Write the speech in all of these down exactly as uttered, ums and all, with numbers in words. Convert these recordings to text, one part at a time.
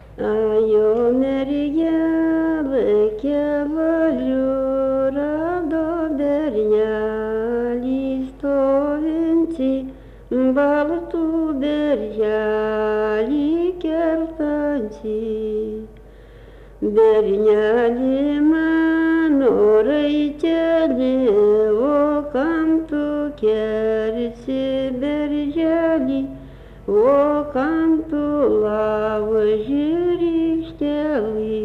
Ajo mergelė keliu rado bernelį stovintį baltų berželį kertantį. Bernelį mano raitelį, o kam tu kersi berželį, o kam tu lauži rykštelį.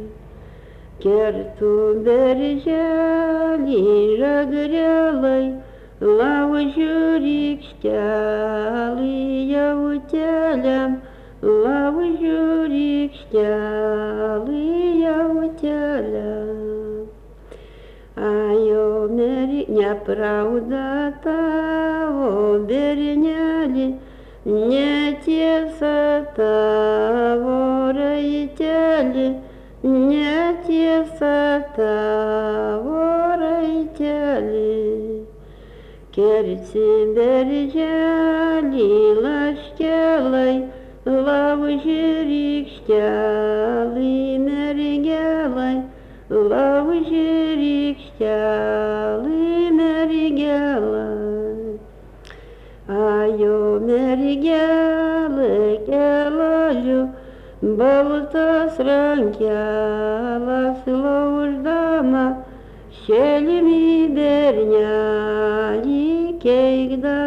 Kertu berželį žagrelai, laužiu rykštelį jauteliam, laužiu rykštelį jauteliam. Ajo meri, nepravda tavo berneli, netiesa tavo raiteli, netiesa tavo raiteli. Kersi berželį laškelai, lauži rykštelį mergelai, lauži rykštelį mergelai. Ajo mergelė kelaliu, baltas rankelas lauždama, šelmi bernelį keikdama.